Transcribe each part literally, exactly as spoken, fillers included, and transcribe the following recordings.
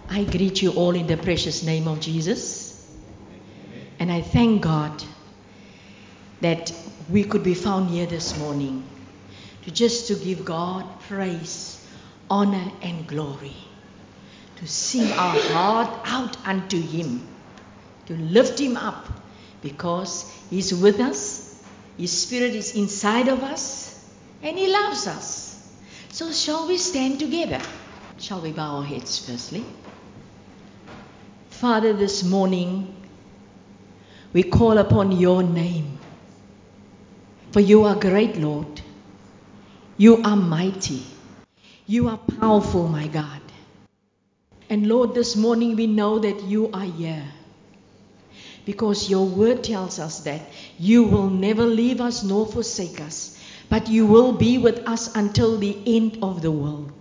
I greet you all in the precious name of Jesus. And I thank God that we could be found here this morning to just to give God praise, honor and glory. To sing our heart out unto Him. To lift Him up because He's with us. His Spirit is inside of us and He loves us. So shall we stand together? Shall we bow our heads firstly? Father, this morning we call upon your name. For you are great, Lord. You are mighty. You are powerful, my God. And Lord, this morning we know that you are here. Because your word tells us that you will never leave us nor forsake us, but you will be with us until the end of the world.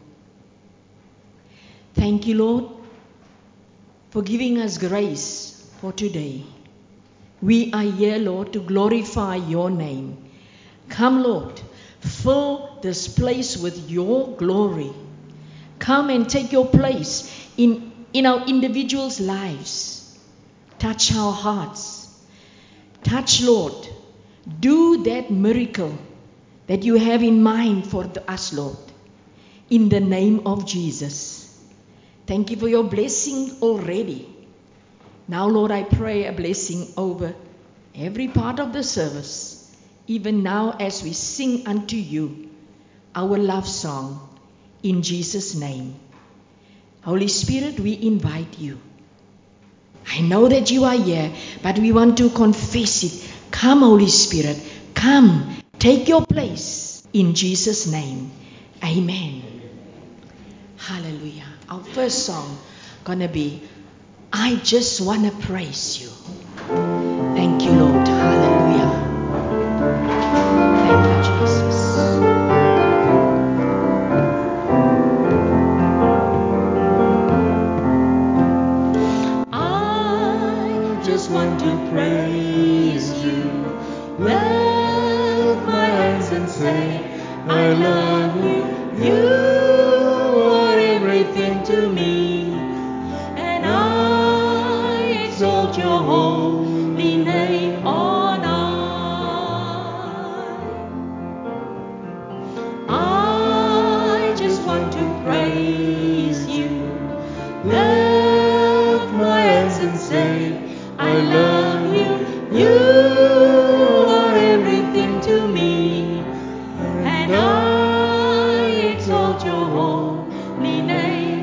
Thank you, Lord, for giving us grace for today. We are here, Lord, to glorify your name. Come, Lord, fill this place with your glory. Come and take your place in, in our individuals' lives. Touch our hearts. Touch, Lord. Do that miracle that you have in mind for the, us, Lord. In the name of Jesus. Thank you for your blessing already. Now, Lord, I pray a blessing over every part of the service. Even now as we sing unto you our love song in Jesus' name. Holy Spirit, we invite you. I know that you are here, but we want to confess it. Come, Holy Spirit, come, take your place in Jesus' name. Amen. Hallelujah. Our first song gonna be, I just wanna praise you. Thank you, Lord. Hallelujah. Thank you, Jesus. I just want to praise you. Lift my hands and say, I love you. You are everything to me. And I exalt your holy name on high. I just want to praise you. Lift my hands and say, I love you. You are everything to me. And I exalt your holy name.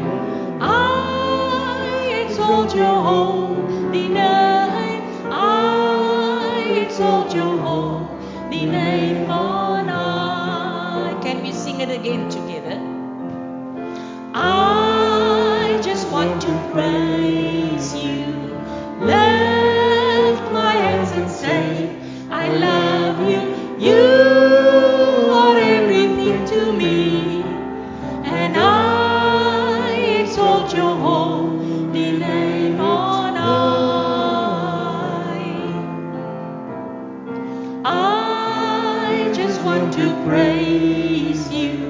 I exalt your holy name. I exalt your holy name on high. Can we sing it again together? I just want to praise you. Lift my hands and say, I love you. You are everything to me. And I exalt your holy name on high. I just want to praise you.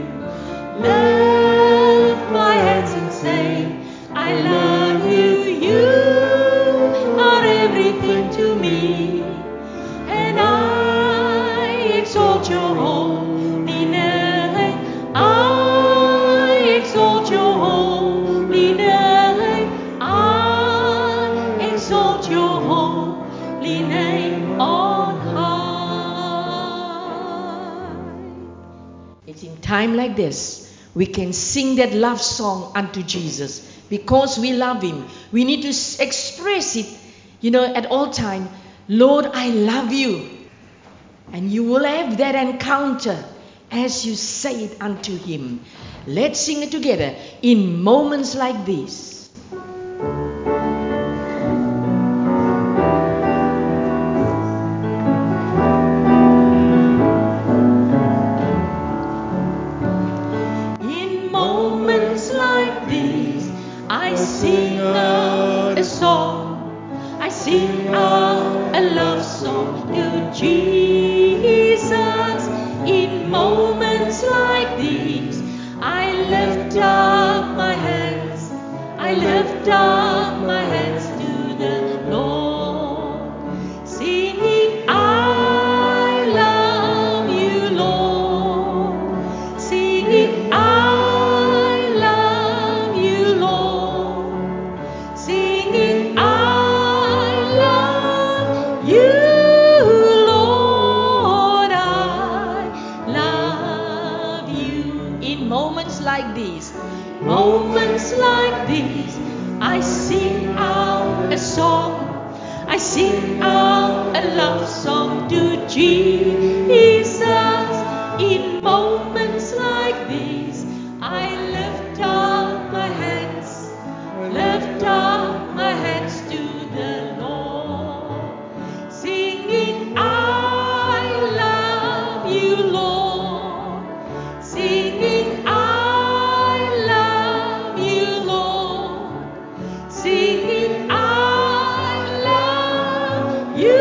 Lift my hands and say, I love you. You are everything to me. And I exalt your holy name. I exalt your holy name. I exalt your holy name on high. It's in time like this we can sing that love song unto Jesus because we love Him. We need to express it, you know, at all time. Lord, I love you. And you will have that encounter as you say it unto Him. Let's sing it together in moments like these. In moments like these, I sing out a song. I sing out a love song to Jesus. In moments like these, I lift up my hands. I lift up my hands to the Lord, singing, I love you, Lord. Singing, I love you, Lord. Singing, I love you, Lord. I love you. In moments like these, moments like these, I sing out a song. I sing out a love song to Jesus. In moments like these, I lift up my hands, lift up my hands to the Lord, singing, I love you, Lord. Singing, I love you, Lord. Singing, I love you,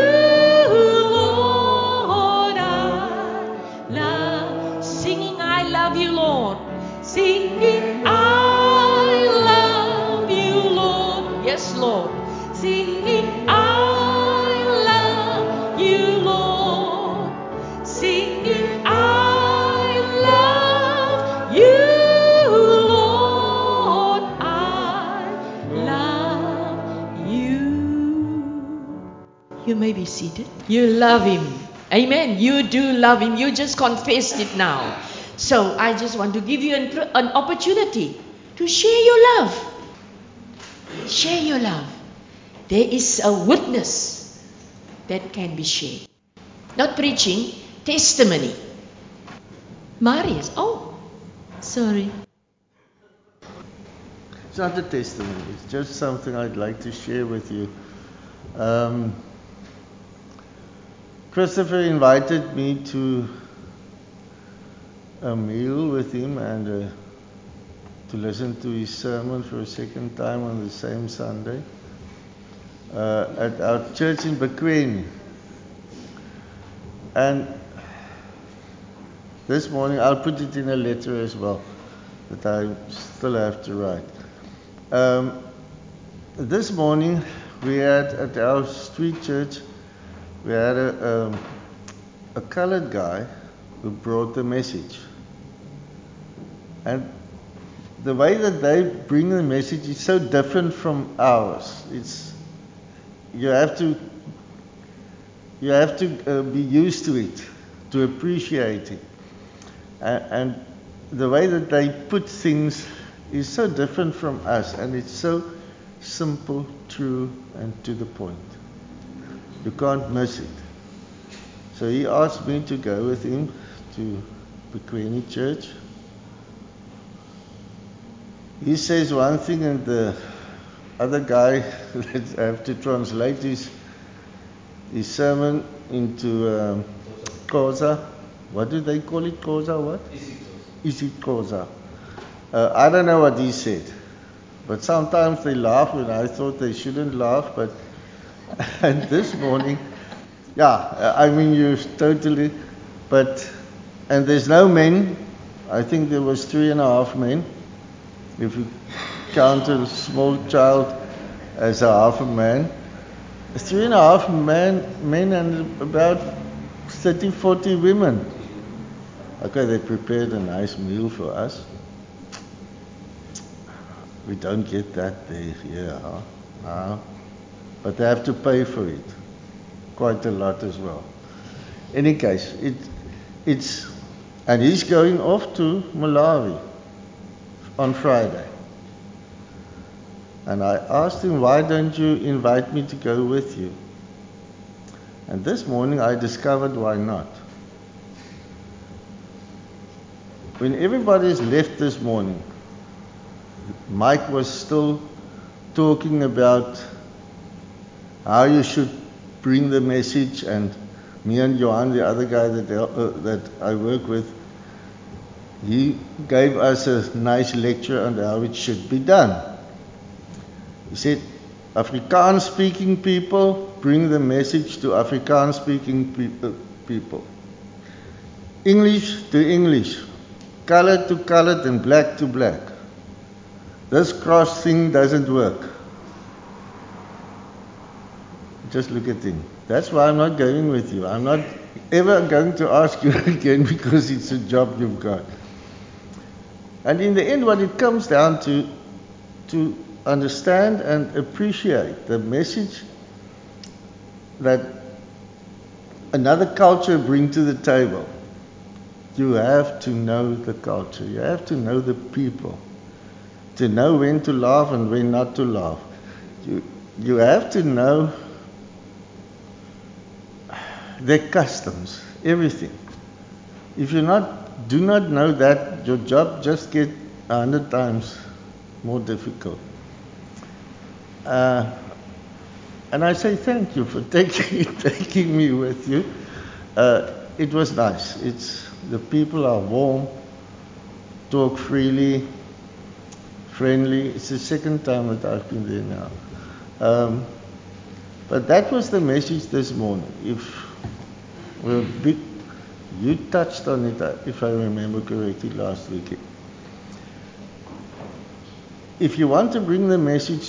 Lord. I love, singing, I love you, Lord. Singing, I love you, Lord. Yes, Lord. Singing, I love you, Lord. Singing, I love you, Lord. I love you. You may be seated. You love Him. Amen. You do love Him. You just confessed it now. So I just want to give you an, an opportunity to share your love. Share your love. There is a witness that can be shared. Not preaching, testimony. Marius, oh, sorry. It's not a testimony, it's just something I'd like to share with you. Um, Christopher invited me to a meal with him and uh, to listen to his sermon for a second time on the same Sunday uh, at our church in Bequeni. And this morning, I'll put it in a letter as well that I still have to write. Um, this morning, we had at our street church, we had a, um, a colored guy who brought the message. And the way that they bring the message is so different from ours. It's you have to you have to uh, be used to it, to appreciate it. And, and the way that they put things is so different from us, and it's so simple, true, and to the point. You can't miss it. So he asked me to go with him to Bequeni Church. He says one thing, and the other guy that I have to translate his his sermon into um, Xhosa. What do they call it? Xhosa what? isiXhosa. Uh, I don't know what he said, but sometimes they laugh when I thought they shouldn't laugh. But and this morning, yeah, I mean you totally. But and there's no men. I think there was three and a half men. If you count a small child as a half a man, three and a half man, men and about thirty, forty women. Okay, they prepared a nice meal for us. We don't get that there here, huh? No. But they have to pay for it. Quite a lot as well. Any case, it, it's, and he's going off to Malawi on Friday. And I asked him, why don't you invite me to go with you? And this morning I discovered why not. When everybody's left this morning, Mike was still talking about how you should bring the message, and me and Johan, the other guy that, uh, that I work with, he gave us a nice lecture on how it should be done. He said, Afrikaans speaking people, bring the message to Afrikaans speaking pe- uh, people. English to English, colored to colored, and black to black. this cross thing doesn't work. Just look at him. That's why I'm not going with you. I'm not ever going to ask you again because it's a job you've got. And in the end, what it comes down to, to understand and appreciate the message that another culture brings to the table. You have to know the culture. You have to know the people. To know when to laugh and when not to laugh. You, you have to know their customs, everything. If you not do not know that, your job just gets a hundred times more difficult. Uh, and I say thank you for taking taking me with you. Uh, it was nice. It's the people are warm, talk freely, friendly. It's the second time that I've been there now. Um, but that was the message this morning. If we're big, you touched on it, if I remember correctly, last week. If you want to bring the message,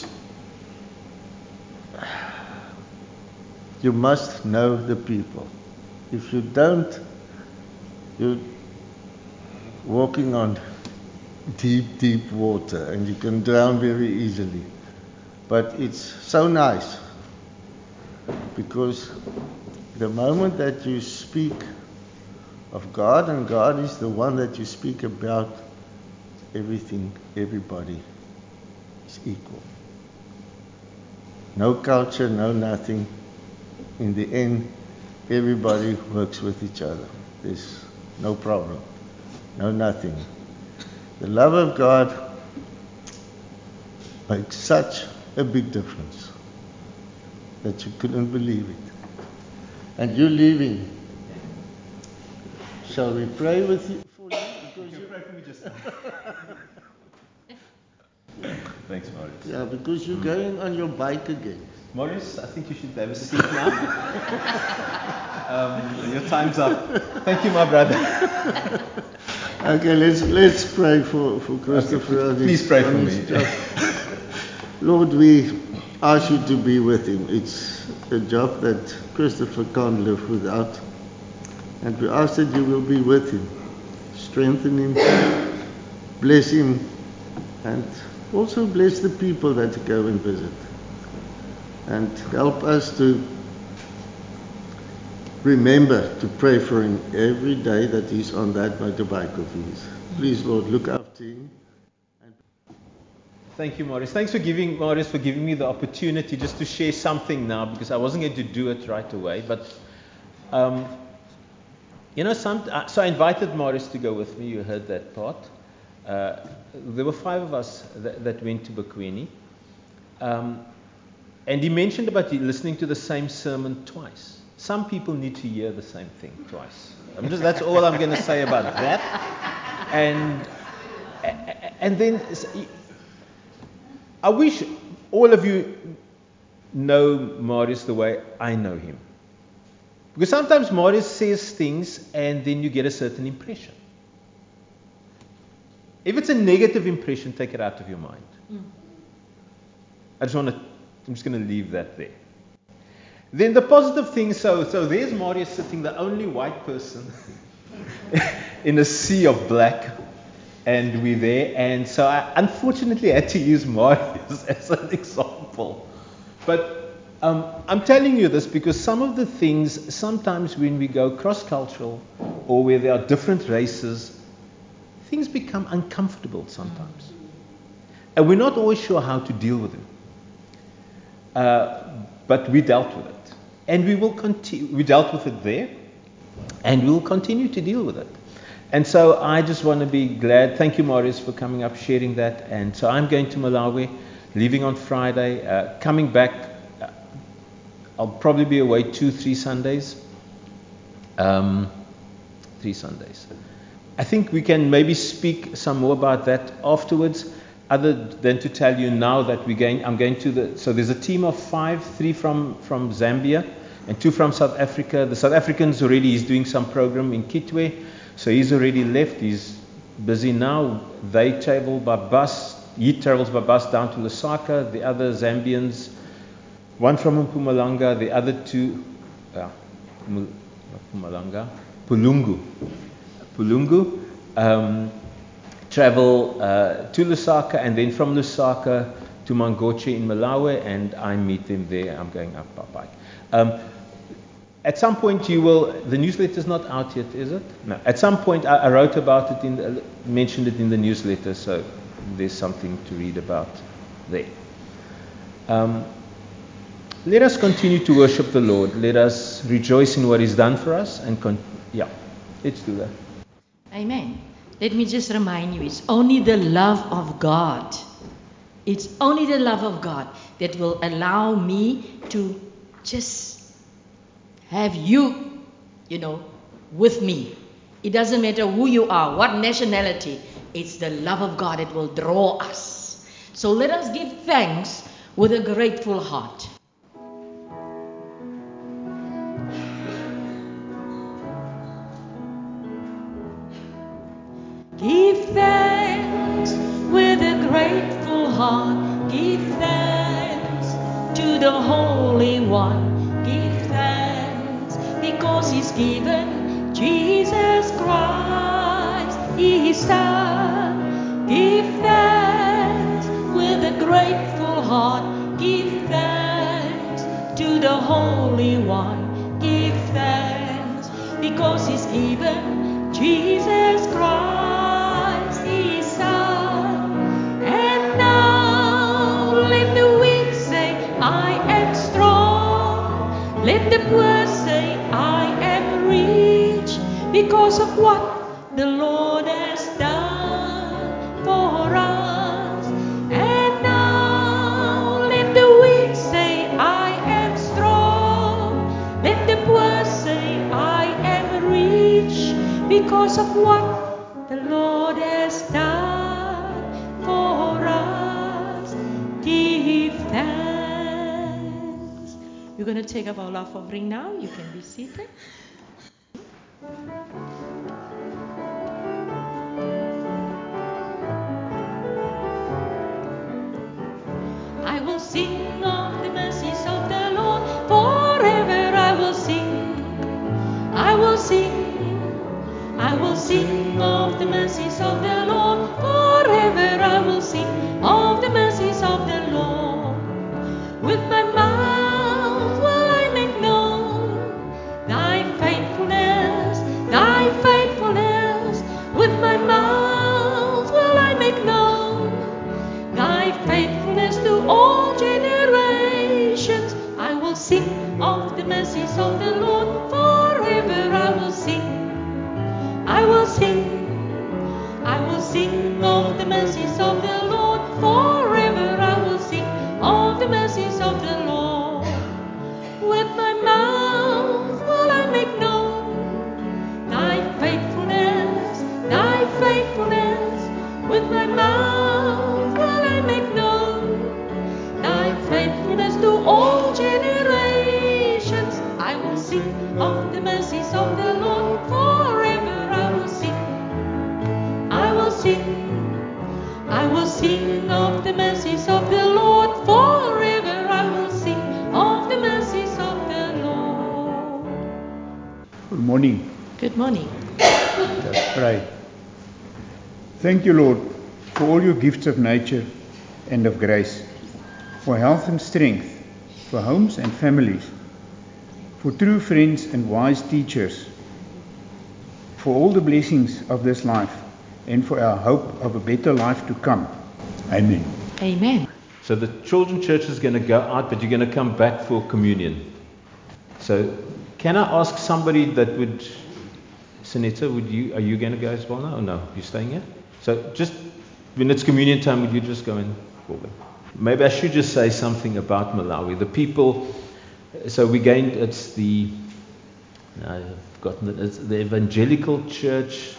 you must know the people. If you don't, you're walking on deep, deep water and you can drown very easily. But it's so nice because the moment that you speak of God, and God is the one that you speak about, everything, everybody is equal. No culture, no nothing. In the end, everybody works with each other. There's no problem, no nothing. The love of God makes such a big difference that you couldn't believe it. And you're leaving. Shall we pray with you for you? Because you, you pray for me just now. Thanks, Maurice. Yeah, because you're going on your bike again. Maurice, I think you should have a seat now. um, your time's up. Thank you, my brother. Okay, let's let's pray for, for Christopher. Okay, please pray for me. Lord, we ask you to be with him. It's a job that Christopher can't live without. And we ask that you will be with him. Strengthen him, bless him, and also bless the people that go and visit. And help us to remember to pray for him every day that he's on that motorbike of his. Please, Lord, look after him. Thank you, Maurice. Thanks for giving, Maurice, for giving me the opportunity just to share something now, because I wasn't going to do it right away. But, um, you know, some, uh, so I invited Maurice to go with me. You heard that part. Uh, there were five of us that, that went to Bekwini. Um, and he mentioned about listening to the same sermon twice. Some people need to hear the same thing twice. I'm just, that's all I'm going to say about that. And, and then I wish all of you know Maurice the way I know him. Because sometimes Maurice says things and then you get a certain impression. If it's a negative impression, take it out of your mind. Mm. I just want to, I'm just going to leave that there. Then the positive thing, so, so there's Maurice sitting, the only white person in a sea of black. And we're there, and so I unfortunately had to use Maurice as an example. But um, I'm telling you this because some of the things, sometimes when we go cross-cultural or where there are different races, things become uncomfortable sometimes. And we're not always sure how to deal with them. Uh, but we dealt with it. And we will continue, we dealt with it there, and we will continue to deal with it. And so I just want to be glad. Thank you, Maurice, for coming up, sharing that. And so I'm going to Malawi, leaving on Friday, uh, coming back. Uh, I'll probably be away two, three Sundays. Um, three Sundays. I think we can maybe speak some more about that afterwards, other than to tell you now that we're going. I'm going to the. So there's a team of five, three from from Zambia, and two from South Africa. The South African's already. He's doing some program in Kitwe. So he's already left. He's busy now. They travel by bus He travels by bus down to Lusaka. The other Zambians, one from Mpumalanga, the other two, uh, not Mpumalanga, Pulungu. Pulungu um, travel uh, to Lusaka, and then from Lusaka to Mangoche in Malawi, and I meet them there. I'm going up by bike. Um, at some point you will, the newsletter is not out yet, is it? No. At some point I, I wrote about it, in the, mentioned it in the newsletter, so there's something to read about there. Um, let us continue to worship the Lord. Let us rejoice in what He's done for us, and con- yeah, let's do that. Amen. Let me just remind you, it's only the love of God. It's only the love of God that will allow me to just have you, you know, with me. It doesn't matter who you are, what nationality. It's the love of God that will draw us. So let us give thanks with a grateful heart. Give thanks with a grateful heart. Give thanks to the Holy One. Give thanks because He's given Jesus Christ, His Son. Give thanks with a grateful heart. Give thanks to the Holy One. Give thanks because He's given Jesus Christ, His Son. And now let the weak say, I am strong. Let the poor say, I am rich, because of what the Lord has done for us. And now let the weak say, I am strong. Let the poor say, I am rich, because of what the Lord has done for us. Give thanks. We're going to take up our love offering now. You can be seated. I will sing of the mercies of the Lord. Forever I will sing. I will sing. I will sing of the mercies of the Lord. Forever I will sing of the mercies of the Lord. With my mouth will I make known Thy faithfulness, Thy faithfulness. With my mouth will I make known Thy faithfulness to all generations. I will sing of the mercies of the Lord. Forever I will sing. I will sing, I will sing of the mercies of the Lord. Forever I will sing of the mercies of the Lord. With my mouth will I make known Thy faithfulness, Thy faithfulness. With my mouth will I make known Thy faithfulness to all generations. I will sing of the mercies of the Lord. Forever I will sing. I will sing. I will sing of the mercies of the Lord. Forever I will sing of the mercies of the Lord. Good morning. Good morning. Let's pray. Thank you, Lord, for all your gifts of nature and of grace, for health and strength, for homes and families, for true friends and wise teachers, for all the blessings of this life, and for our hope of a better life to come. Amen. Amen. So the children church is going to go out, but you're going to come back for communion. So can I ask somebody that would, Sunita, would you, are you going to go as well now? Or no, you're staying here? So just when it's communion time, would you just go in forward? Maybe I should just say something about Malawi. The people, so we gained, it's the, I've forgotten it, it's the evangelical church.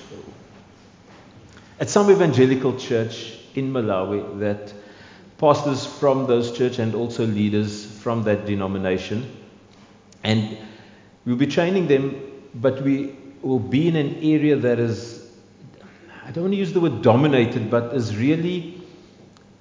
It's some evangelical church in Malawi that pastors from those church and also leaders from that denomination. And we'll be training them, but we will be in an area that is, I don't want to use the word dominated, but is really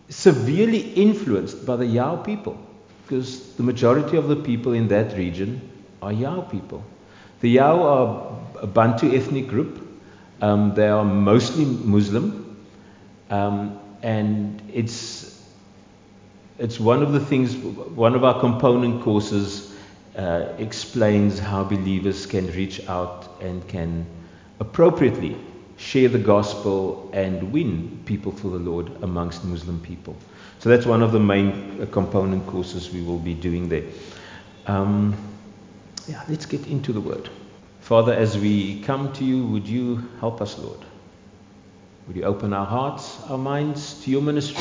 severely influenced by the Yao people, because the majority of the people in that region are Yao people. The Yao are a Bantu ethnic group. Um, they are mostly Muslim, um, and it's it's one of the things. One of our component courses uh, explains how believers can reach out and can appropriately share the gospel and win people for the Lord amongst Muslim people. So that's one of the main uh, component courses we will be doing there. Um, yeah, let's get into the word. Father, as we come to you, would you help us, Lord? Would you open our hearts, our minds to your ministry,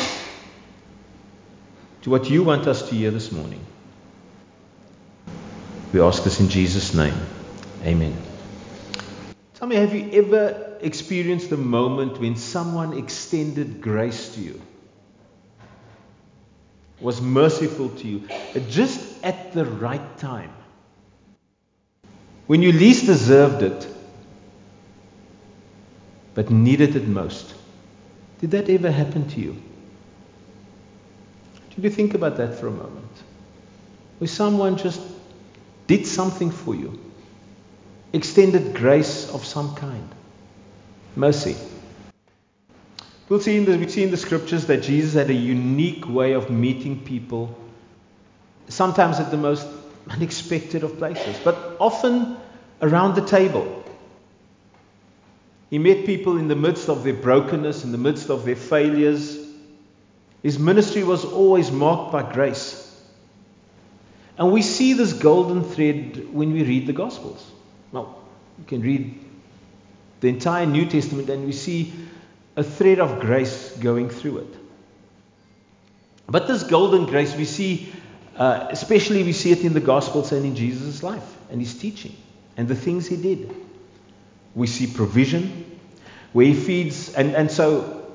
to what you want us to hear this morning? We ask this in Jesus' name. Amen. Tell me, have you ever experienced a moment when someone extended grace to you, was merciful to you, just at the right time, when you least deserved it, but needed it most? Did that ever happen to you? Did you think about that for a moment? Where someone just did something for you, extended grace of some kind, mercy. We'll see in the, we see in the scriptures that Jesus had a unique way of meeting people, sometimes at the most unexpected of places, but often around the table. He met people in the midst of their brokenness, in the midst of their failures. His ministry was always marked by grace. And we see this golden thread when we read the Gospels. Well, you can read the entire New Testament and we see a thread of grace going through it. But this golden grace we see, uh, especially we see it in the Gospels and in Jesus' life and his teaching and the things he did. We see provision where he feeds, and, and so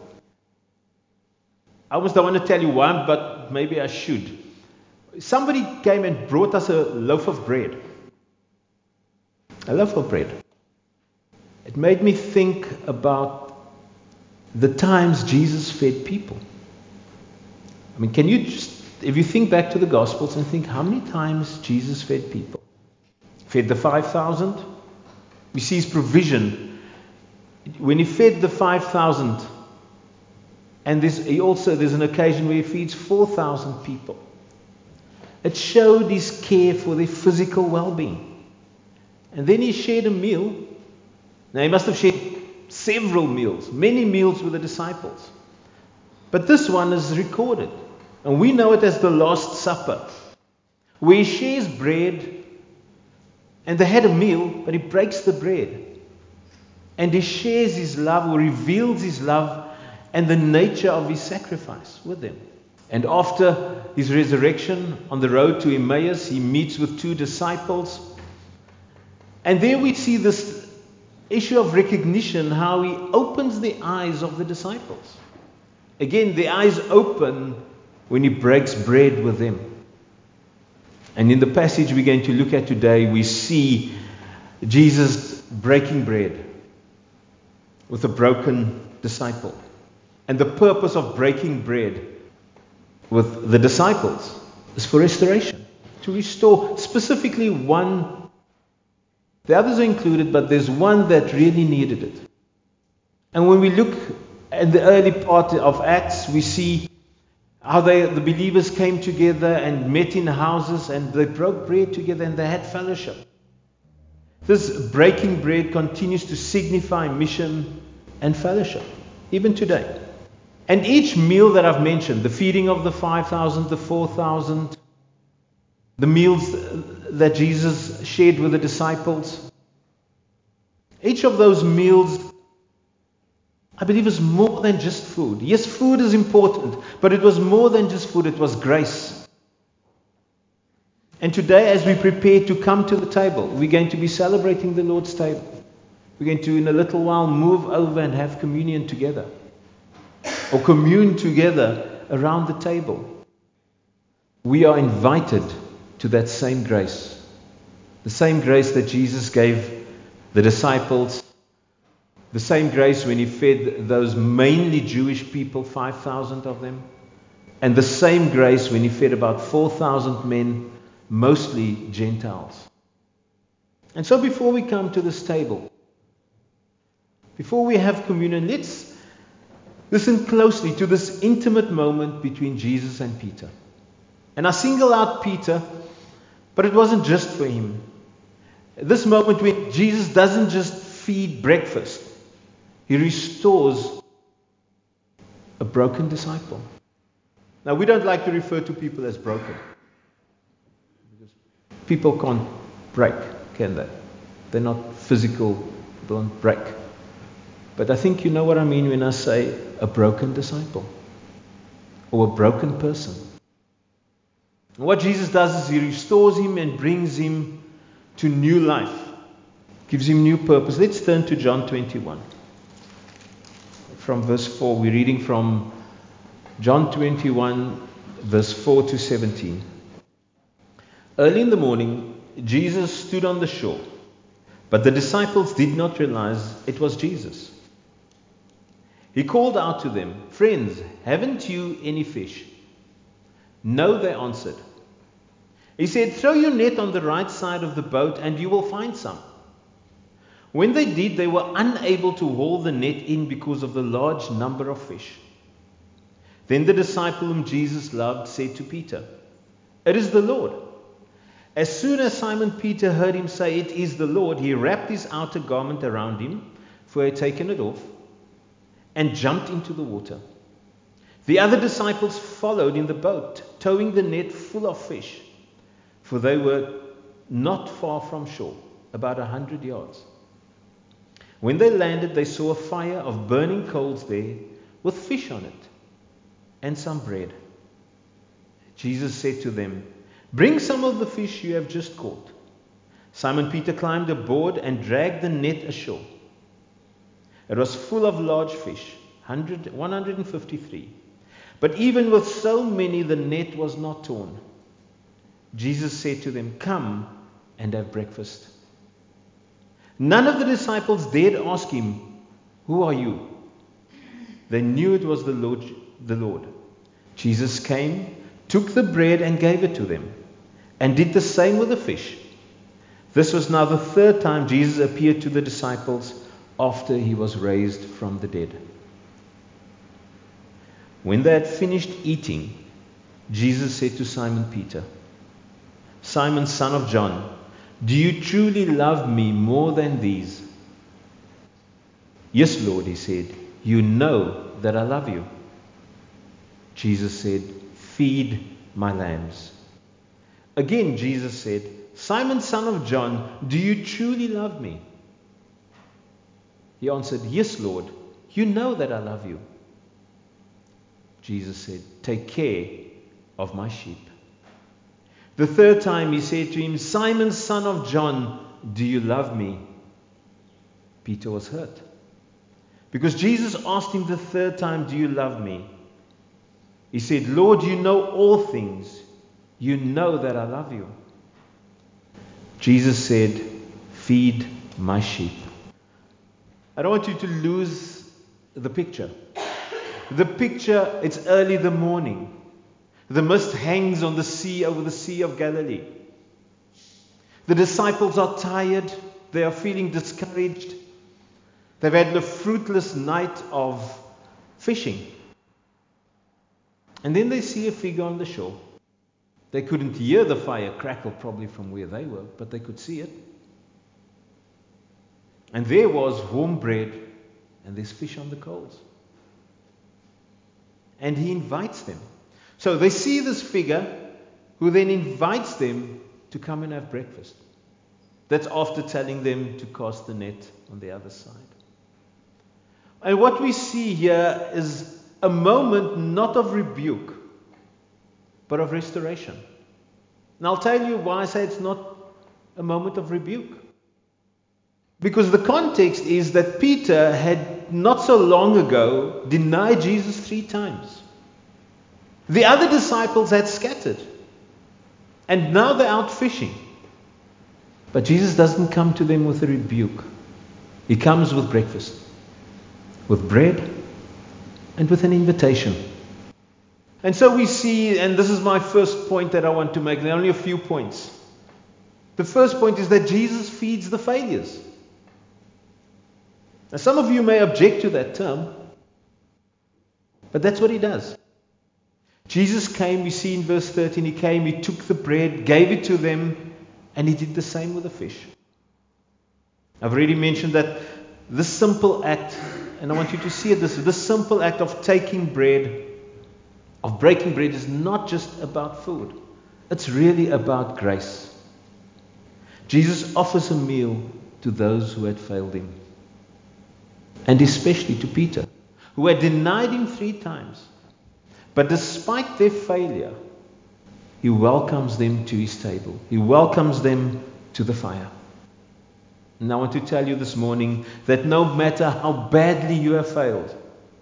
I almost don't want to tell you why, but maybe I should. Somebody came and brought us a loaf of bread. A loaf of bread. It made me think about the times Jesus fed people. I mean, can you just, if you think back to the Gospels and think how many times Jesus fed people? Fed the five thousand. We see his provision. When he fed the five thousand, and there's, he also, there's an occasion where he feeds four thousand people. It showed his care for their physical well-being. And then he shared a meal. Now he must have shared several meals, many meals with the disciples. But this one is recorded. And we know it as the Last Supper, where he shares bread, and they had a meal, but he breaks the bread. And he shares his love, or reveals his love, and the nature of his sacrifice with them. And after his resurrection, on the road to Emmaus, he meets with two disciples. And there we see this issue of recognition, how he opens the eyes of the disciples. Again, the eyes open when he breaks bread with them. And in the passage we're going to look at today, we see Jesus breaking bread with a broken disciple. And the purpose of breaking bread with the disciples is for restoration, to restore specifically one. The others are included, but there's one that really needed it. And when we look at the early part of Acts, we see how they, the believers came together and met in houses, and they broke bread together and they had fellowship. This breaking bread continues to signify mission and fellowship, even today. And each meal that I've mentioned, the feeding of the five thousand, the four thousand, the meals that Jesus shared with the disciples, each of those meals, I believe, is more than just food. Yes, food is important, but it was more than just food, it was grace. And today, as we prepare to come to the table, we're going to be celebrating the Lord's table. We're going to, in a little while, move over and have communion together, or commune together around the table. We are invited to that same grace, the same grace that Jesus gave the disciples, the same grace when he fed those mainly Jewish people, five thousand of them, And the same grace when he fed about four thousand men, mostly Gentiles. And so before we come to this table, before we have communion, let's listen closely to this intimate moment between Jesus and Peter. And I single out Peter, but it wasn't just for him. This moment when Jesus doesn't just feed breakfast, he restores a broken disciple. Now, we don't like to refer to people as broken, because people can't break, can they? They're not physical, they don't break. But I think you know what I mean when I say a broken disciple or a broken person. And what Jesus does is he restores him and brings him to new life, gives him new purpose. Let's turn to John twenty-one. From verse four, we're reading from John twenty-one, verse four to seventeen. Early in the morning, Jesus stood on the shore, but the disciples did not realize it was Jesus. He called out to them, "Friends, haven't you any fish?" "No," they answered. He said, "Throw your net on the right side of the boat and you will find some." When they did, they were unable to haul the net in because of the large number of fish. Then the disciple whom Jesus loved said to Peter, "It is the Lord." As soon as Simon Peter heard him say, "It is the Lord," he wrapped his outer garment around him, for he had taken it off, and jumped into the water. The other disciples followed in the boat, towing the net full of fish, for they were not far from shore, about a hundred yards. When they landed, they saw a fire of burning coals there, with fish on it, and some bread. Jesus said to them, "Bring some of the fish you have just caught." Simon Peter climbed aboard and dragged the net ashore. It was full of large fish, one hundred fifty-three. But even with so many, the net was not torn. Jesus said to them, "Come and have breakfast." None of the disciples dared ask him, "Who are you?" They knew it was the Lord. The Lord. Jesus came, took the bread and gave it to them, and did the same with the fish. This was now the third time Jesus appeared to the disciples after he was raised from the dead. When they had finished eating, Jesus said to Simon Peter, "Simon, son of John, do you truly love me more than these?" "Yes, Lord," he said, "you know that I love you." Jesus said, "Feed my lambs." Again, Jesus said, "Simon, son of John, do you truly love me?" He answered, "Yes, Lord, you know that I love you." Jesus said, "Take care of my sheep." The third time he said to him, "Simon, son of John, do you love me?" Peter was hurt, because Jesus asked him the third time, "Do you love me?" He said, "Lord, you know all things. You know that I love you." Jesus said, "Feed my sheep." I don't want you to lose the picture. The picture, it's early the morning. The mist hangs on the sea over the Sea of Galilee. The disciples are tired. They are feeling discouraged. They've had a fruitless night of fishing. And then they see a figure on the shore. They couldn't hear the fire crackle probably from where they were, but they could see it. And there was warm bread and there's fish on the coals. And he invites them. So they see this figure who then invites them to come and have breakfast. That's after telling them to cast the net on the other side. And what we see here is a moment not of rebuke, but of restoration. And I'll tell you why I say it's not a moment of rebuke. Because the context is that Peter had not so long ago denied Jesus three times. The other disciples had scattered. And now they're out fishing. But Jesus doesn't come to them with a rebuke. He comes with breakfast, with bread, and with an invitation. And so we see, and this is my first point that I want to make. There are only a few points. The first point is that Jesus feeds the failures. Now, some of you may object to that term, but that's what he does. Jesus came, we see in verse thirteen, he came, he took the bread, gave it to them, and he did the same with the fish. I've already mentioned that this simple act, and I want you to see it this way, this simple act of taking bread, of breaking bread, is not just about food. It's really about grace. Jesus offers a meal to those who had failed him. And especially to Peter, who had denied him three times. But despite their failure, he welcomes them to his table. He welcomes them to the fire. And I want to tell you this morning that no matter how badly you have failed,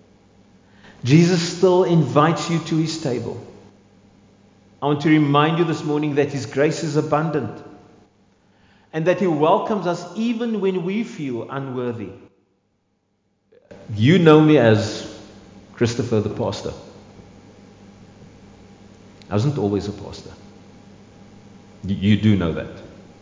Jesus still invites you to his table. I want to remind you this morning that his grace is abundant and that he welcomes us even when we feel unworthy. You know me as Christopher the pastor. I wasn't always a pastor. You, you do know that.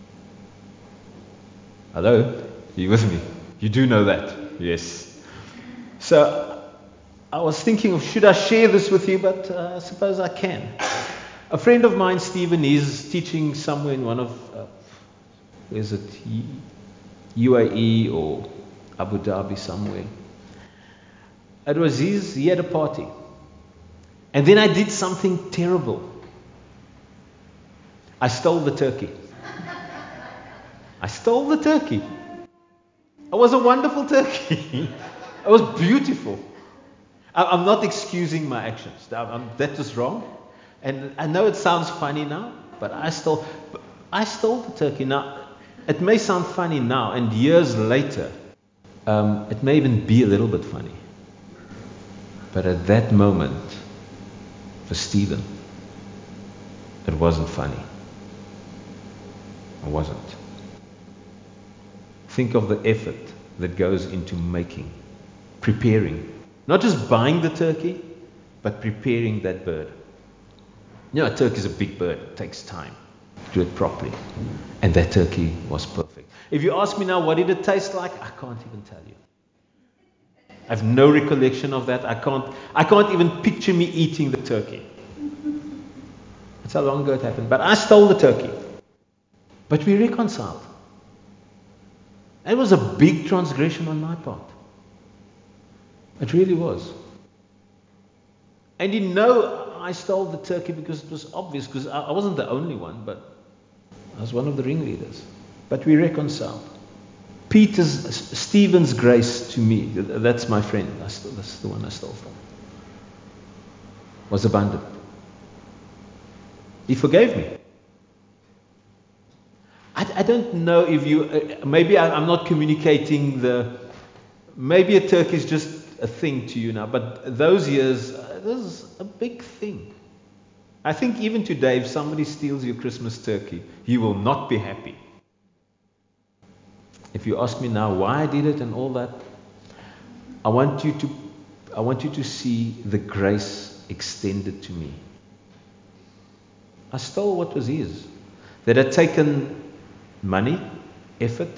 Hello? Are you with me? You do know that. Yes. So I was thinking of should I share this with you, but uh, I suppose I can. A friend of mine, Stephen, is teaching somewhere in one of, uh, is it U A E or Abu Dhabi somewhere. It was his, he had a party. And then I did something terrible. I stole the turkey. I stole the turkey. It was a wonderful turkey. It was beautiful. I'm not excusing my actions. That was wrong. And I know it sounds funny now, but I stole, I stole the turkey. Now, it may sound funny now, and years later, um, it may even be a little bit funny. But at that moment, for Stephen, it wasn't funny. It wasn't. Think of the effort that goes into making, preparing. Not just buying the turkey, but preparing that bird. You know, a turkey is a big bird. It takes time to do it properly. And that turkey was perfect. If you ask me now, what did it taste like? I can't even tell you. I have no recollection of that. I can't, I can't even picture me eating the turkey. That's how long ago it happened. But I stole the turkey. But we reconciled. It was a big transgression on my part. It really was. And you know I stole the turkey because it was obvious, because I wasn't the only one, but I was one of the ringleaders. But we reconciled. Peter's, Stephen's grace to me, that's my friend, I stole, that's the one I stole from, was abundant. He forgave me. I, I don't know if you, uh, maybe I, I'm not communicating the, maybe a turkey is just a thing to you now, but those years, uh, this is a big thing. I think even today, if somebody steals your Christmas turkey, you will not be happy. If you ask me now why I did it and all that, I want you to, I want you to see the grace extended to me. I stole what was his. That had taken money, effort,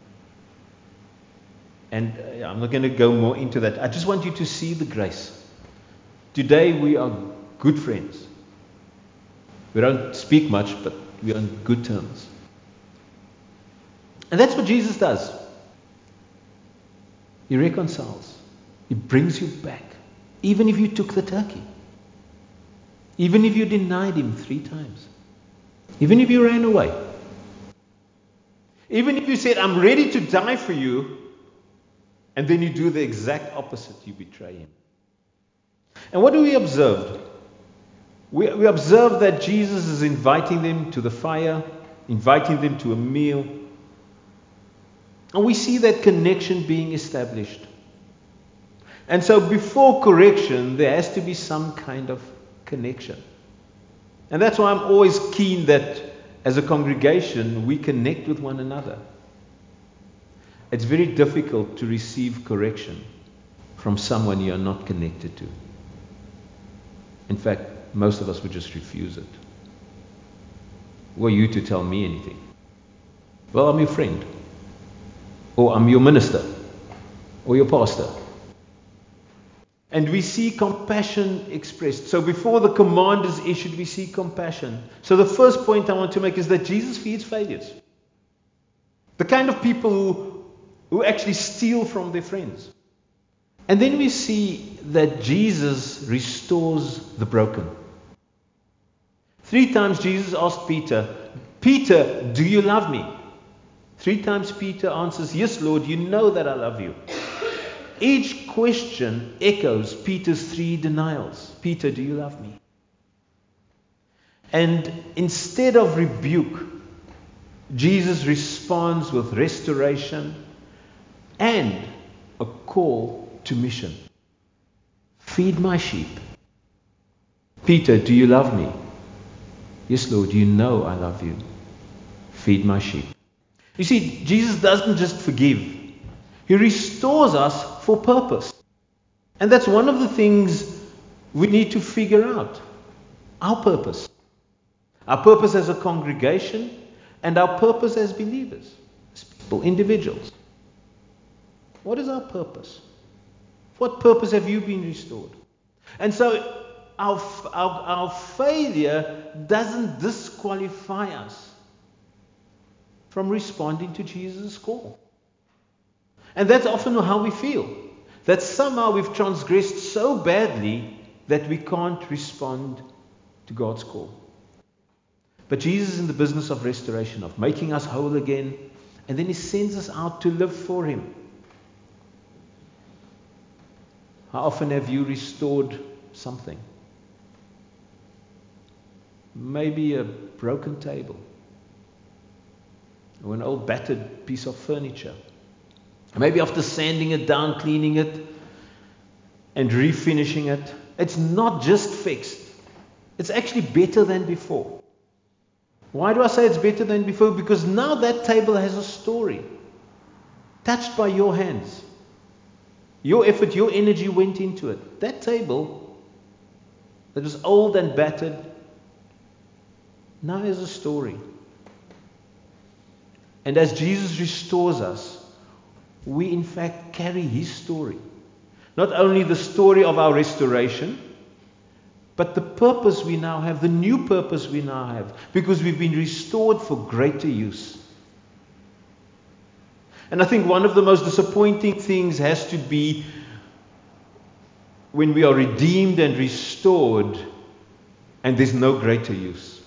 and uh, I'm not going to go more into that. I just want you to see the grace. Today we are good friends. We don't speak much, but we're on good terms. And that's what Jesus does. He reconciles. He brings you back. Even if you took the turkey. Even if you denied him three times. Even if you ran away. Even if you said, I'm ready to die for you. And then you do the exact opposite. You betray him. And what do we observe? We, we observe that Jesus is inviting them to the fire. Inviting them to a meal. And we see that connection being established. And so before correction, there has to be some kind of connection. And that's why I'm always keen that as a congregation, we connect with one another. It's very difficult to receive correction from someone you are not connected to. In fact, most of us would just refuse it. Who are you to tell me anything? Well, I'm your friend. Or I'm your minister. Or your pastor. And we see compassion expressed. So before the command is issued, we see compassion. So the first point I want to make is that Jesus feeds failures. The kind of people who, who actually steal from their friends. And then we see that Jesus restores the broken. Three times Jesus asked Peter, Peter, do you love me? Three times Peter answers, yes, Lord, you know that I love you. Each question echoes Peter's three denials. Peter, do you love me? And instead of rebuke, Jesus responds with restoration and a call to mission. Feed my sheep. Peter, do you love me? Yes, Lord, you know I love you. Feed my sheep. You see, Jesus doesn't just forgive. He restores us for purpose. And that's one of the things we need to figure out. Our purpose. Our purpose as a congregation and our purpose as believers, as people, individuals. What is our purpose? What purpose have you been restored? And so our, our, our failure doesn't disqualify us from responding to Jesus' call. And that's often how we feel. That somehow we've transgressed so badly that we can't respond to God's call. But Jesus is in the business of restoration, of making us whole again, and then He sends us out to live for Him. How often have you restored something? Maybe a broken table, or an old battered piece of furniture. Maybe after sanding it down, cleaning it, and refinishing it, it's not just fixed. It's actually better than before. Why do I say it's better than before? Because now that table has a story, touched by your hands. Your effort, your energy went into it. That table that was old and battered now has a story. And as Jesus restores us, we in fact carry His story. Not only the story of our restoration, but the purpose we now have, the new purpose we now have, because we've been restored for greater use. And I think one of the most disappointing things has to be when we are redeemed and restored and there's no greater use.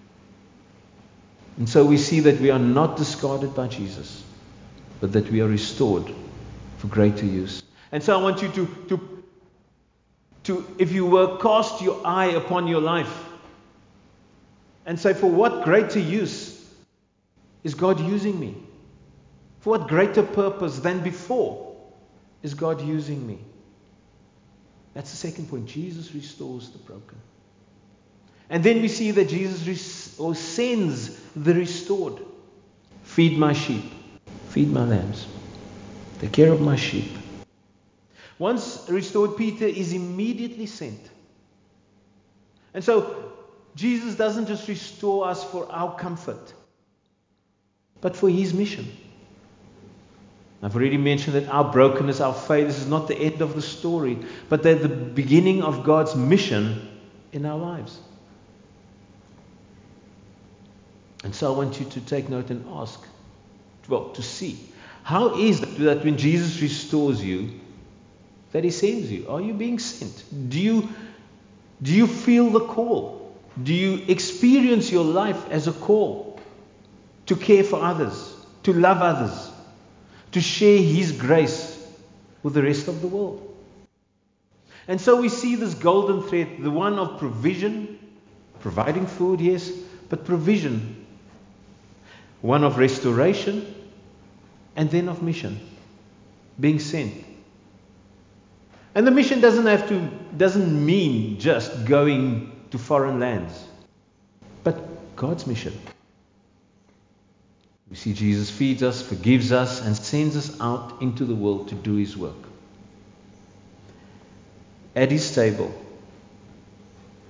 And so we see that we are not discarded by Jesus, but that we are restored for greater use. And so I want you to, to, to, if you were, cast your eye upon your life and say, for what greater use is God using me? For what greater purpose than before is God using me? That's the second point. Jesus restores the broken. And then we see that Jesus res- or sends the restored. Feed my sheep. Feed my lambs. Take care of my sheep. Once restored, Peter is immediately sent. And so Jesus doesn't just restore us for our comfort, but for His mission. I've already mentioned that our brokenness, our failures is not the end of the story, but they're the beginning of God's mission in our lives. And so I want you to take note and ask, well, to see, how is it that when Jesus restores you, that He sends you? Are you being sent? Do you, do you feel the call? Do you experience your life as a call to care for others, to love others, to share His grace with the rest of the world? And so we see this golden thread, the one of provision, providing food, yes, but provision. One of restoration, and then of mission, being sent. And the mission doesn't have to, doesn't mean just going to foreign lands, but God's mission. We see Jesus feeds us, forgives us, and sends us out into the world to do His work. At His table,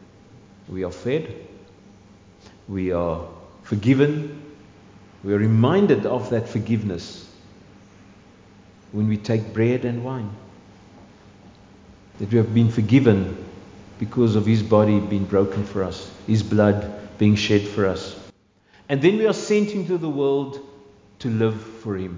We are fed. We are forgiven. We are reminded of that forgiveness when we take bread and wine. That we have been forgiven because of His body being broken for us, His blood being shed for us. And then we are sent into the world to live for Him,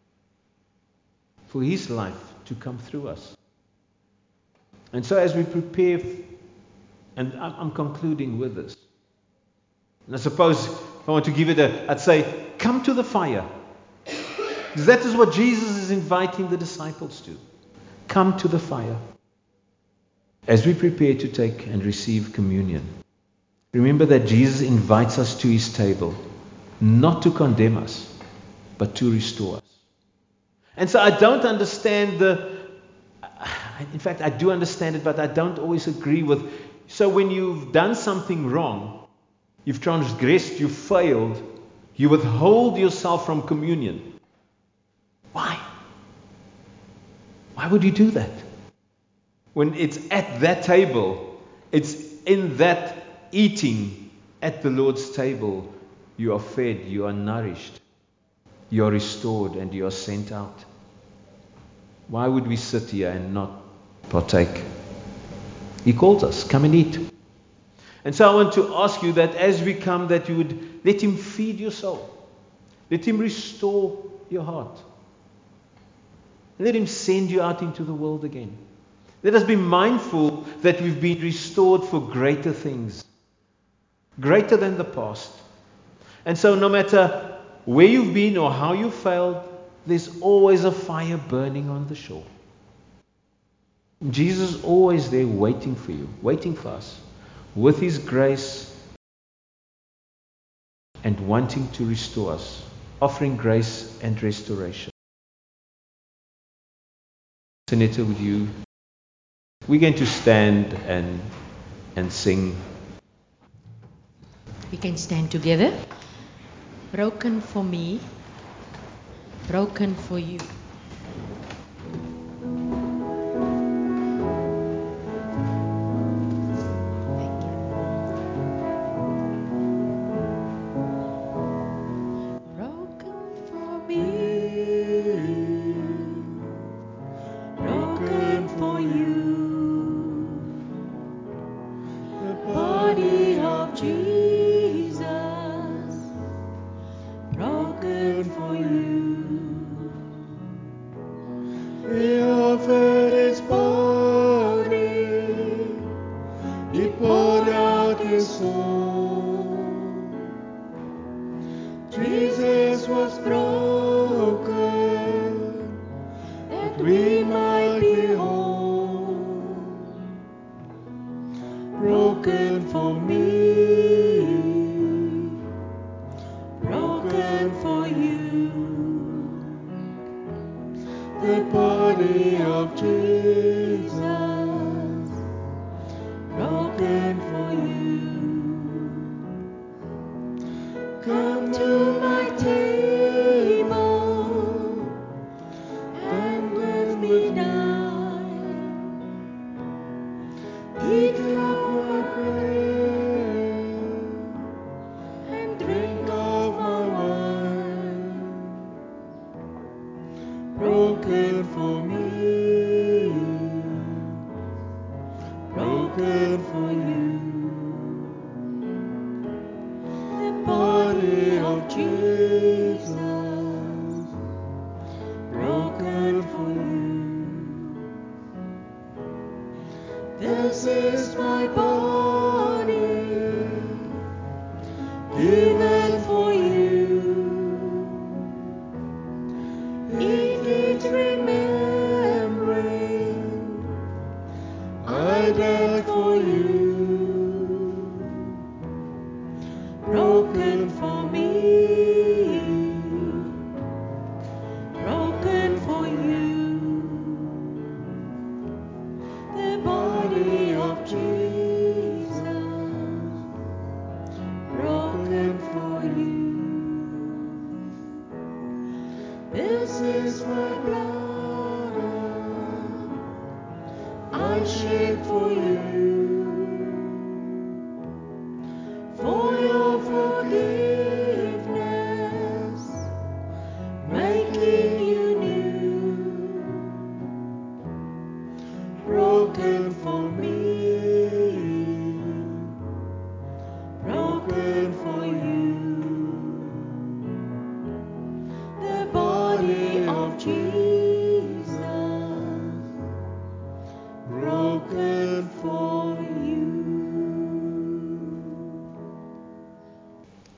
for His life to come through us. And so as we prepare, and I'm concluding with this, and I suppose if I want to give it a, I'd say, come to the fire. Because that is what Jesus is inviting the disciples to. Come to the fire. As we prepare to take and receive communion, remember that Jesus invites us to His table, not to condemn us, but to restore us. And so I don't understand the, in fact I do understand it, but I don't always agree with, so when you've done something wrong, you've transgressed, you've failed, you withhold yourself from communion. Why? Why would you do that? When it's at that table, it's in that eating at the Lord's table, you are fed, you are nourished, you are restored, and you are sent out. Why would we sit here and not partake? He calls us, come and eat. And so I want to ask you that as we come, that you would let Him feed your soul. Let Him restore your heart. Let Him send you out into the world again. Let us be mindful that we've been restored for greater things, greater than the past. And so no matter where you've been or how you failed, there's always a fire burning on the shore. Jesus is always there waiting for you, waiting for us, with His grace and wanting to restore us, offering grace and restoration. Senator, would you? We're going to stand and and sing. We can stand together. Broken for me, broken for you.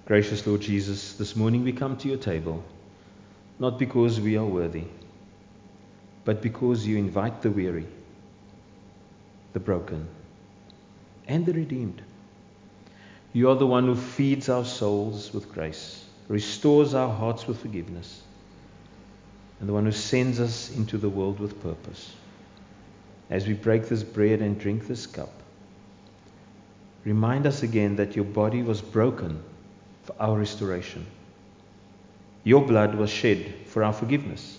Gracious Lord Jesus, this morning we come to your table, not because we are worthy, but because you invite the weary, the broken, and the redeemed. You are the one who feeds our souls with grace, restores our hearts with forgiveness, and the one who sends us into the world with purpose. As we break this bread and drink this cup, remind us again that your body was broken for our restoration. Your blood was shed for our forgiveness.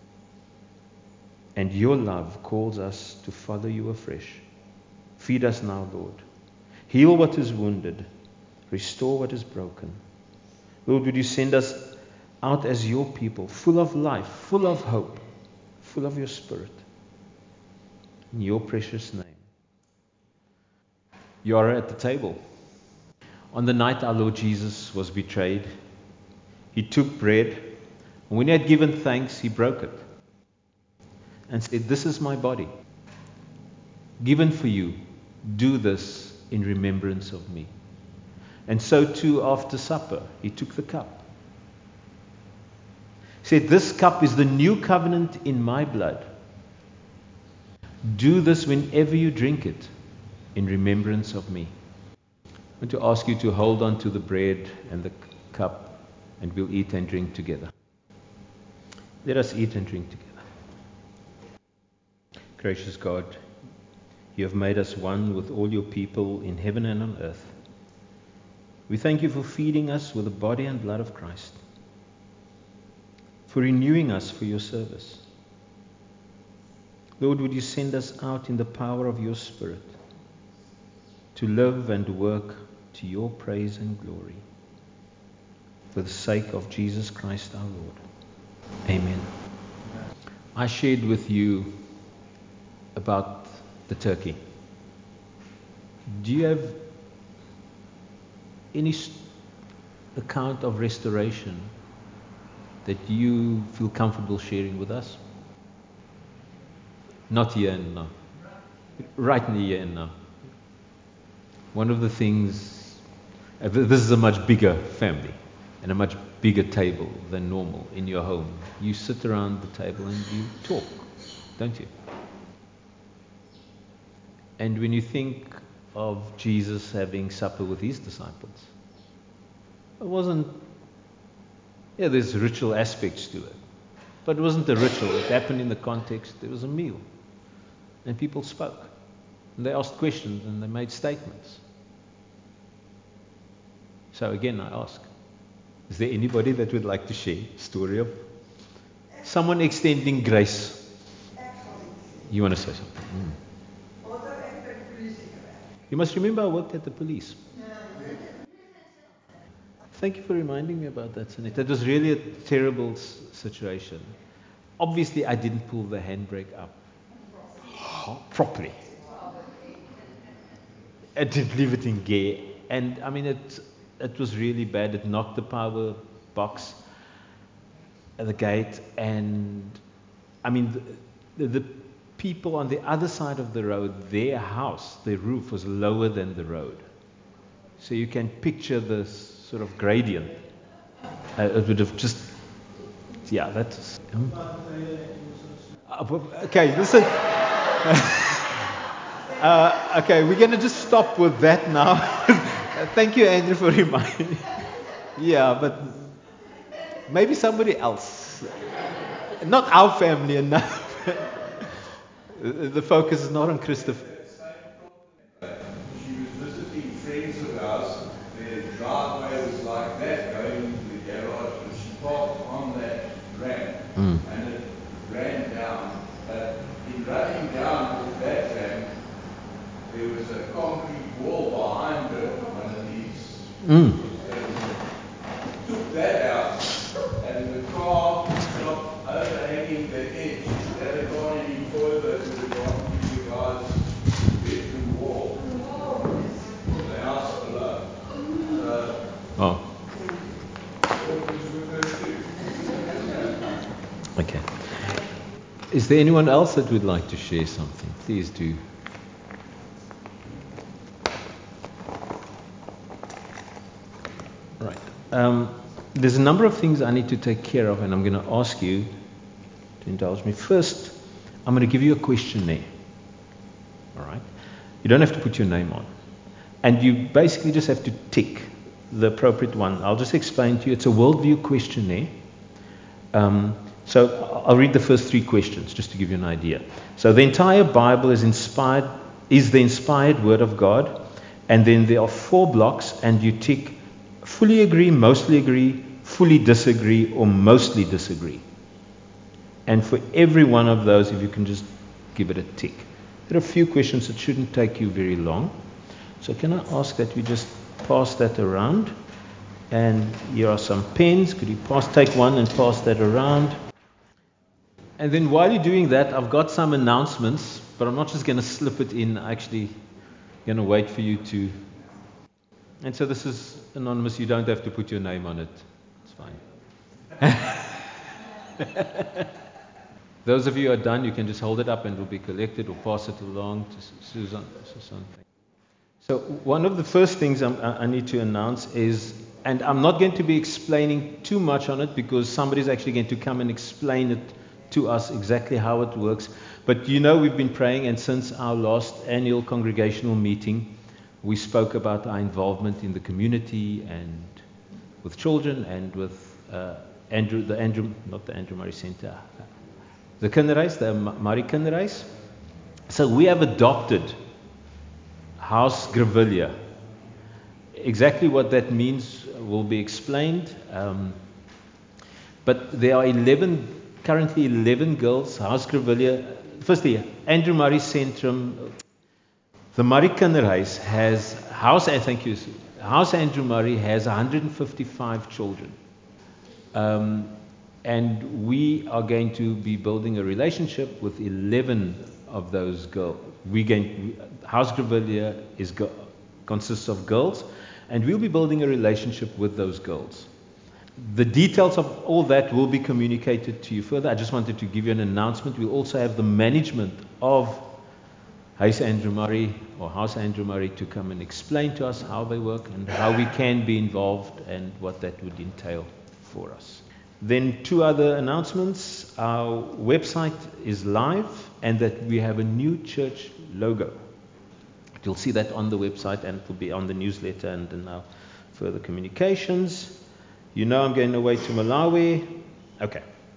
And your love calls us to follow you afresh. Feed us now, Lord. Heal what is wounded. Restore what is broken. Lord, would you send us out as your people, full of life, full of hope, full of your Spirit. In your precious name. You are at the table. On the night our Lord Jesus was betrayed, he took bread, and when he had given thanks, he broke it and said, "This is my body, given for you. Do this in remembrance of me." And so too after supper, he took the cup. He said, "This cup is the new covenant in my blood. Do this whenever you drink it in remembrance of me." I want to ask you to hold on to the bread and the cup, and we'll eat and drink together. Let us eat and drink together. Gracious God, you have made us one with all your people in heaven and on earth. We thank you for feeding us with the body and blood of Christ, for renewing us for your service. Lord, would you send us out in the power of your Spirit to live and work to your praise and glory, for the sake of Jesus Christ our Lord. Amen. I shared with you about the turkey. Do you have any account of restoration that you feel comfortable sharing with us? Not here and now. Right in the here and now. One of the things, this is a much bigger family and a much bigger table than normal in your home. You sit around the table and you talk, don't you? And when you think of Jesus having supper with his disciples, it wasn't, yeah, there's ritual aspects to it, but it wasn't a ritual. It happened in the context, there was a meal. And people spoke. And they asked questions and they made statements. So again, I ask, is there anybody that would like to share a story of someone extending grace? You want to say something? Mm. You must remember I worked at the police. Thank you for reminding me about that, Sunita. That was really a terrible s- situation. Obviously, I didn't pull the handbrake up properly. I didn't leave it in gear. And I mean, it it was really bad. It knocked the power box at the gate. And I mean, the, the people on the other side of the road, their house, their roof was lower than the road. So you can picture this sort of gradient. Uh, it would have just, yeah, that's. Um, uh, okay, listen. uh, okay, we're going to just stop with that now. Thank you, Andrew, for reminding me. Yeah, but maybe somebody else. Not our family enough. The focus is not on Christopher. She was visiting friends of ours. Their driveway was like that, going into the garage, and she parked on that ramp, mm. and it ran down. But in running down with that ramp, there was a concrete wall behind her, one of these. Mm. And took that out, and the car stopped overhanging the edge. Had it gone any further, it would have gone through the guy's bedroom wall. The house below. So, oh. What was with her too? Okay. Is there anyone else that would like to share something? Please do. Right. um, there's a number of things I need to take care of, and I'm going to ask you to indulge me. First, I'm going to give you a questionnaire. All right? You don't have to put your name on. And you basically just have to tick the appropriate one. I'll just explain to you. It's a worldview questionnaire. Um, so I'll read the first three questions just to give you an idea. So the entire Bible is inspired, is the inspired Word of God. And then there are four blocks, and you tick fully agree, mostly agree, fully disagree, or mostly disagree. And for every one of those, if you can just give it a tick. There are a few questions that shouldn't take you very long. So can I ask that you just pass that around? And here are some pens. Could you pass, take one and pass that around? And then while you're doing that, I've got some announcements, but I'm not just going to slip it in. I'm actually going to wait for you to. And so this is anonymous. You don't have to put your name on it. It's fine. Those of you who are done, you can just hold it up and it will be collected, or pass it along to Susan. Susan. So one of the first things I'm, I need to announce is, and I'm not going to be explaining too much on it because somebody's actually going to come and explain it to us exactly how it works. But you know we've been praying, and since our last annual congregational meeting, we spoke about our involvement in the community and with children and with uh, Andrew, the Andrew, not the Andrew Murray Center, the Kinderhuis, the Murray Kinderhuis. So we have adopted House Grevillea. Exactly what that means will be explained. Um, but there are eleven, currently eleven girls. House Grevillea. Firstly, Andrew Murray Centrum. The Murray Kinderhuis has House. Thank you. House Andrew Murray has one hundred fifty-five children, um, and we are going to be building a relationship with eleven of those girls. We going House Grevillea is go, consists of girls, and we'll be building a relationship with those girls. The details of all that will be communicated to you further. I just wanted to give you an announcement. We'll also have the management of House Andrew Murray or House Andrew Murray to come and explain to us how they work and how we can be involved and what that would entail for us. Then two other announcements. Our website is live, and that we have a new church logo. You'll see that on the website, and it will be on the newsletter and in our further communications. You know I'm going away to Malawi. Okay.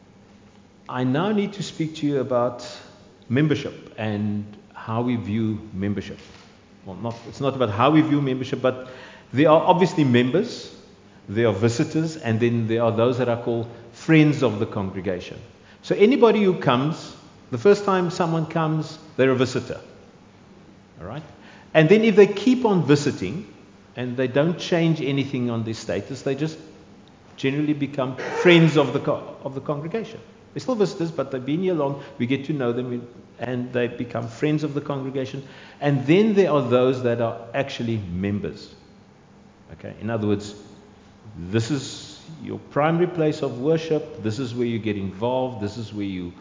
I now need to speak to you about membership and how we view membership. Well, not, it's not about how we view membership, but there are obviously members, there are visitors, and then there are those that are called friends of the congregation. So anybody who comes, the first time someone comes, they're a visitor. All right? And then if they keep on visiting, and they don't change anything on their status, they just generally become friends of the co- of the congregation. They're still visitors, but they've been here long. We get to know them, and they become friends of the congregation. And then there are those that are actually members. Okay, in other words, this is your primary place of worship. This is where you get involved. This is where you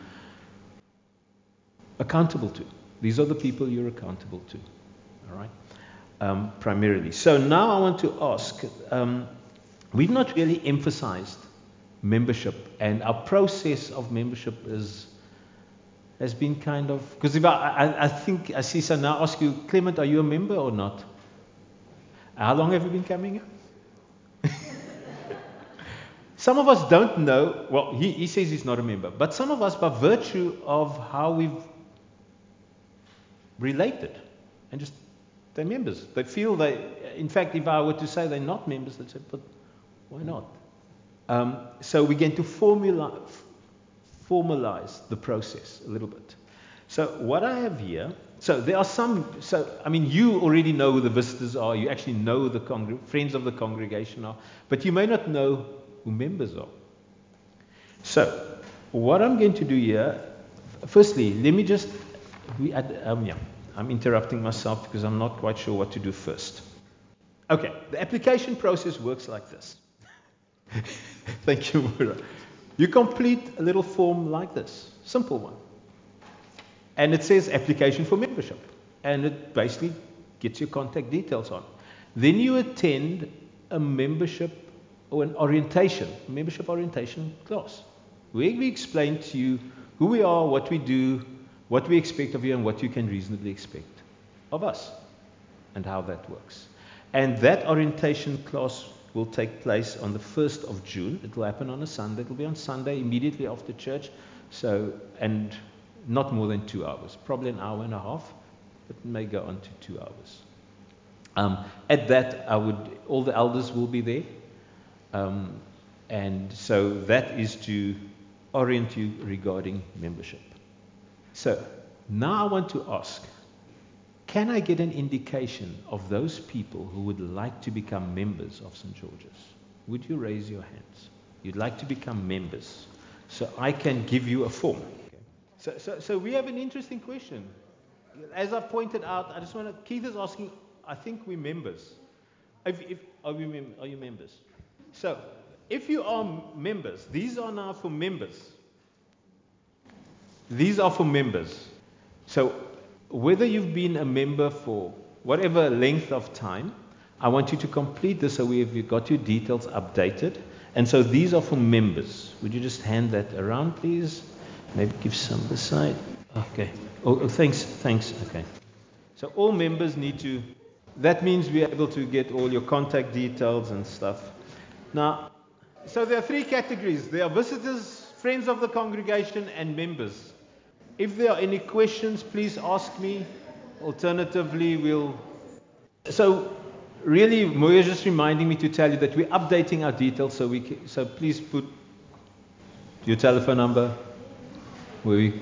accountable to. These are the people you're accountable to. All right, um, primarily. So now I want to ask. Um, we've not really emphasized membership, and our process of membership is has been kind of, because if I, I, I think I see. So now I ask you, Clement, are you a member or not? How long have you been coming here? Some of us don't know. Well, he, he says he's not a member, but some of us, by virtue of how we've related, and just they're members. They feel they. In fact, if I were to say they're not members, they'd say, but why not? Um, so we're going to formula, formalize the process a little bit. So what I have here, so there are some, so I mean you already know who the visitors are, you actually know who the congr- friends of the congregation are, but you may not know who members are. So what I'm going to do here, firstly, let me just, we, um, yeah, I'm interrupting myself because I'm not quite sure what to do first. Okay, the application process works like this. Thank you, Mura. You complete a little form like this, simple one. And it says application for membership. And it basically gets your contact details on. Then you attend a membership or an orientation, membership orientation class, where we explain to you who we are, what we do, what we expect of you, and what you can reasonably expect of us, and how that works. And that orientation class will take place on the first of June. It will happen on a Sunday. It will be on Sunday immediately after church. So, and not more than two hours, probably an hour and a half, but it may go on to two hours. Um, at that, I would, all the elders will be there. Um, and so that is to orient you regarding membership. So now I want to ask, can I get an indication of those people who would like to become members of Saint George's? Would you raise your hands? You'd like to become members. So I can give you a form. Okay. So, so, so we have an interesting question. As I pointed out, I just want to, Keith is asking, I think we're members. If, if, are, we mem- are you members? So, if you are members, these are now for members. These are for members. So, whether you've been a member for whatever length of time, I want you to complete this so we've got your details updated. And so these are for members. Would you just hand that around, please? Maybe give some aside. Okay. Oh, oh, thanks, thanks. Okay. So all members need to, that means we're able to get all your contact details and stuff. Now, so there are three categories. There are visitors, friends of the congregation, and members. If there are any questions, please ask me. Alternatively, we'll... So, really, Moya is just reminding me to tell you that we're updating our details, so we can, so please put your telephone number, where we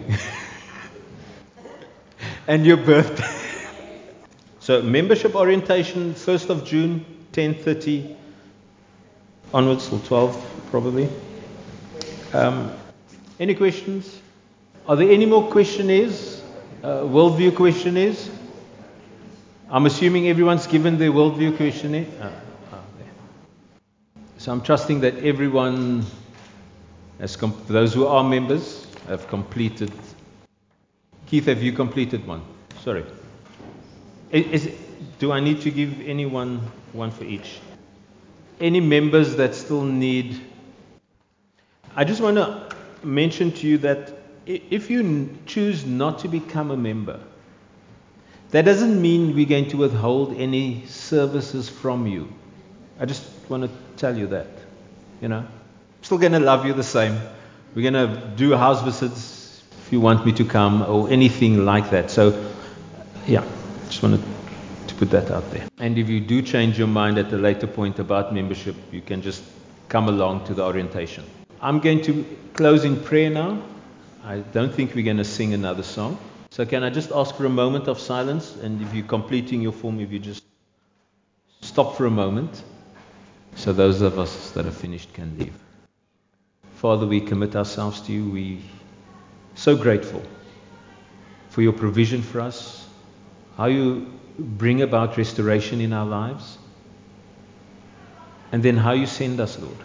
and your birthday. So, membership orientation, first of June, ten thirty, onwards till twelve, probably. Um, any questions? Are there any more questionnaires? Uh, worldview questionnaires? I'm assuming everyone's given their worldview questionnaire. Ah, ah, there. So I'm trusting that everyone, has comp- those who are members, have completed. Keith, have you completed one? Sorry. Is, is, do I need to give anyone one for each? Any members that still need? I just want to mention to you that if you choose not to become a member, that doesn't mean we're going to withhold any services from you. I just want to tell you that. You know, I'm still going to love you the same. We're going to do house visits if you want me to come or anything like that. So, yeah, just wanted to put that out there. And if you do change your mind at a later point about membership, you can just come along to the orientation. I'm going to close in prayer now. I don't think we're going to sing another song. So can I just ask for a moment of silence? And if you're completing your form, if you just stop for a moment, so those of us that are finished can leave. Father, we commit ourselves to you. We're so grateful for your provision for us, how you bring about restoration in our lives, and then how you send us, Lord.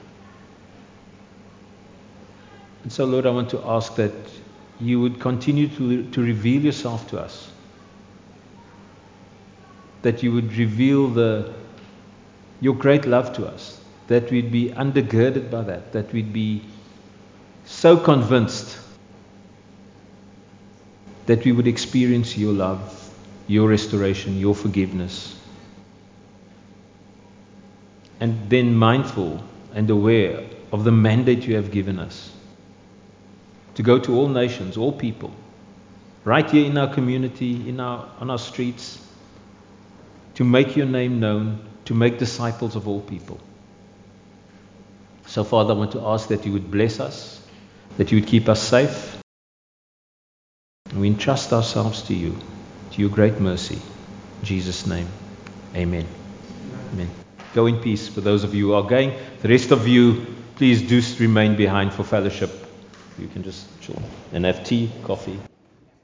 And so, Lord, I want to ask that you would continue to, to reveal yourself to us. That you would reveal the, your great love to us. That we'd be undergirded by that. That we'd be so convinced that we would experience your love, your restoration, your forgiveness. And then mindful and aware of the mandate you have given us. To go to all nations, all people, right here in our community, in our, on our streets, to make your name known, to make disciples of all people. So, Father, I want to ask that you would bless us, that you would keep us safe. We entrust ourselves to you, to your great mercy. In Jesus' name, amen. Amen. Go in peace for those of you who are going. The rest of you, please do remain behind for fellowship. You can just chill and have tea, coffee.